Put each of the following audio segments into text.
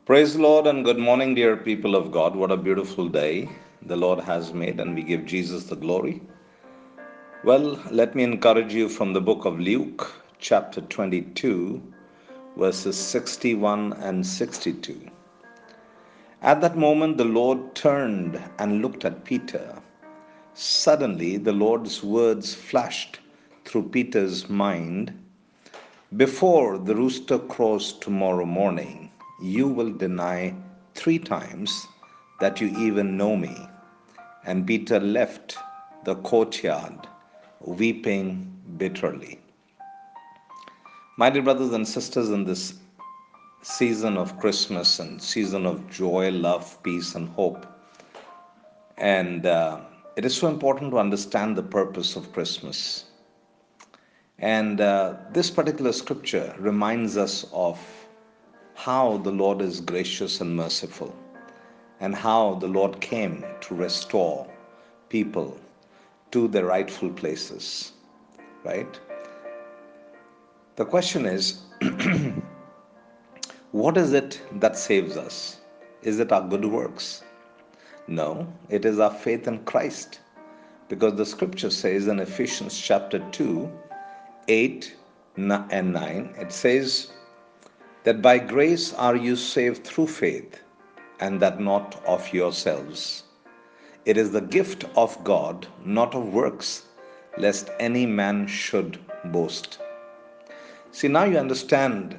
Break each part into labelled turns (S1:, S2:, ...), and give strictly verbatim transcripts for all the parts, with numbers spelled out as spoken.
S1: Praise the Lord and good morning, dear people of God. What a beautiful day the Lord has made, and we give Jesus the glory. Well, let me encourage you from the book of Luke, chapter twenty-two, verses sixty-one and sixty-two. At that moment, the Lord turned and looked at Peter. Suddenly, the Lord's words flashed through Peter's mind. Before the rooster crows tomorrow morning, you will deny three times that you even know me. And Peter left the courtyard, weeping bitterly. My dear brothers and sisters, in this season of Christmas and season of joy, love, peace, and hope, and uh, it is so important to understand the purpose of Christmas. And uh, this particular scripture reminds us of how the Lord is gracious and merciful, and how the Lord came to restore people to their rightful places, right? The question is, what is it that saves us? Is it our good works? No, it is our faith in Christ. Because the scripture says in Ephesians chapter two, eight and nine, it says that by grace are you saved through faith, and that not of yourselves. It is the gift of God, not of works, lest any man should boast. See, now you understand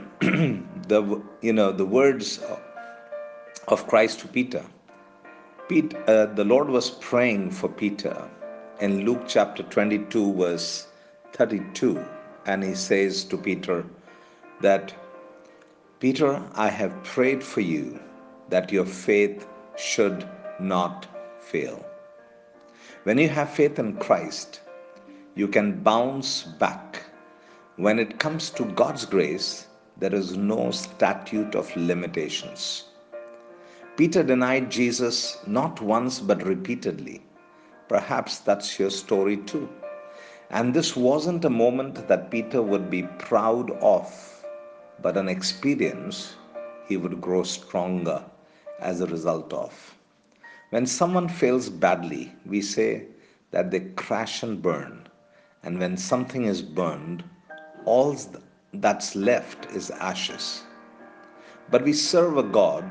S1: the you know the words of Christ to Peter. Pete, uh, the Lord was praying for Peter in Luke chapter twenty-two, verse thirty-two, and he says to Peter that, Peter, I have prayed for you that your faith should not fail. When you have faith in Christ, you can bounce back. When it comes to God's grace, there is no statute of limitations. Peter denied Jesus not once but repeatedly. Perhaps that's your story too. And this wasn't a moment that Peter would be proud of, but an experience he would grow stronger as a result of. When someone fails badly, we say that they crash and burn. And when something is burned, all that's left is ashes. But we serve a God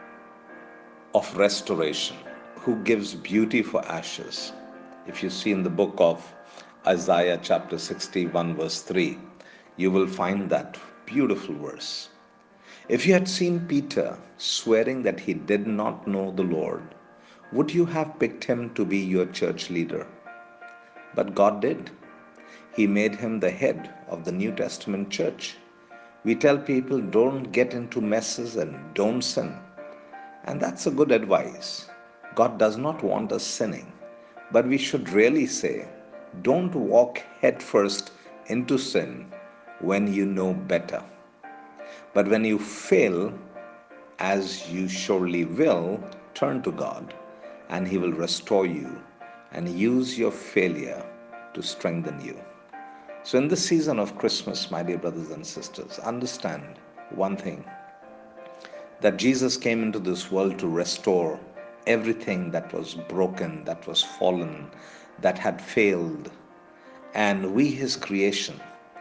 S1: of restoration who gives beauty for ashes. If you see in the book of Isaiah, chapter sixty-one, verse three, you will find that beautiful verse. If you had seen Peter swearing that he did not know the Lord, would you have picked him to be your church leader? But God did. He made him the head of the New Testament church. We tell people don't get into messes and don't sin. And that's a good advice. God does not want us sinning. But we should really say, don't walk headfirst into sin when you know better. But when you fail, as you surely will, turn to God and He will restore you and use your failure to strengthen you. So, in this season of Christmas, my dear brothers and sisters, understand one thing, that Jesus came into this world to restore everything that was broken, that was fallen, that had failed. And we, His creation,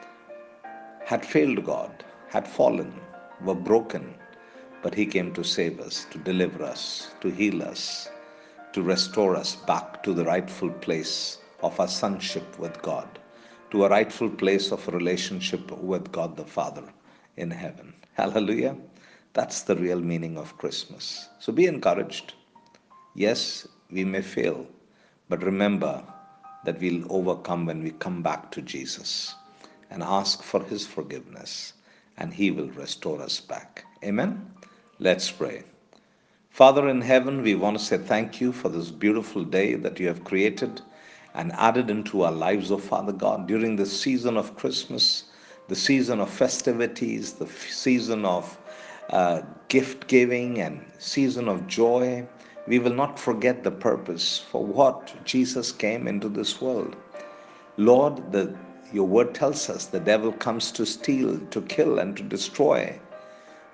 S1: had failed God, had fallen, were broken, but He came to save us, to deliver us, to heal us, to restore us back to the rightful place of our sonship with God, to a rightful place of a relationship with God the Father in heaven. Hallelujah. That's the real meaning of Christmas. So be encouraged. Yes, we may fail, but remember that we'll overcome when we come back to Jesus and ask for His forgiveness, and He will restore us back. Amen? Let's pray. Father in heaven, we want to say thank you for this beautiful day that you have created and added into our lives, oh Father God, during the season of Christmas, the season of festivities, the season of uh, gift giving and season of joy. We will not forget the purpose for what Jesus came into this world. Lord, the, your word tells us the devil comes to steal, to kill, and to destroy.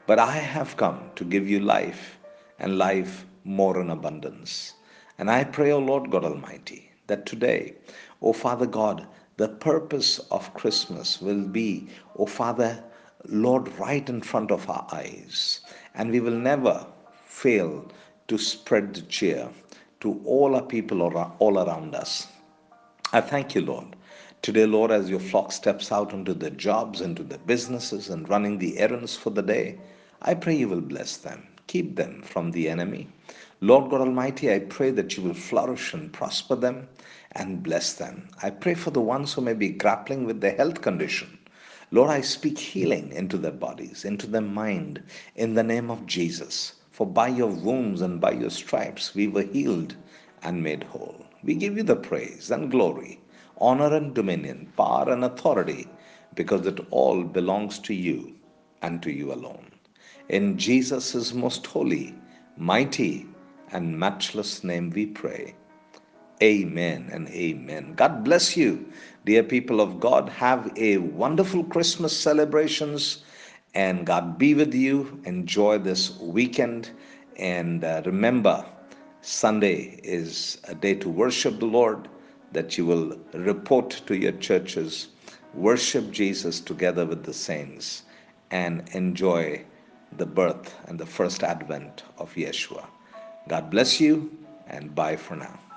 S1: but I have come to give you life and life more in abundance. And I pray, O Lord God Almighty, that today, O Father God, the purpose of Christmas will be, O Father, Lord, right in front of our eyes. And we will never fail to spread the cheer to all our people all around us. I thank you, Lord. Today, Lord, as your flock steps out into their jobs, into their businesses, and running the errands for the day, I pray you will bless them, keep them from the enemy. Lord God Almighty, I pray that you will flourish and prosper them and bless them. I pray for the ones who may be grappling with their health condition. Lord, I speak healing into their bodies, into their mind, in the name of Jesus. For by your wounds and by your stripes we were healed and made whole. We give you the praise and glory, honor and dominion, power and authority, because it all belongs to you and to you alone. In Jesus' most holy, mighty, and matchless name we pray. Amen and amen. God bless you, dear people of God. Have a wonderful Christmas celebrations, and God be with you. Enjoy this weekend, and uh, remember, Sunday is a day to worship the Lord, that you will report to your churches, worship Jesus together with the saints, and enjoy the birth and the first advent of Yeshua. God bless you, and bye for now.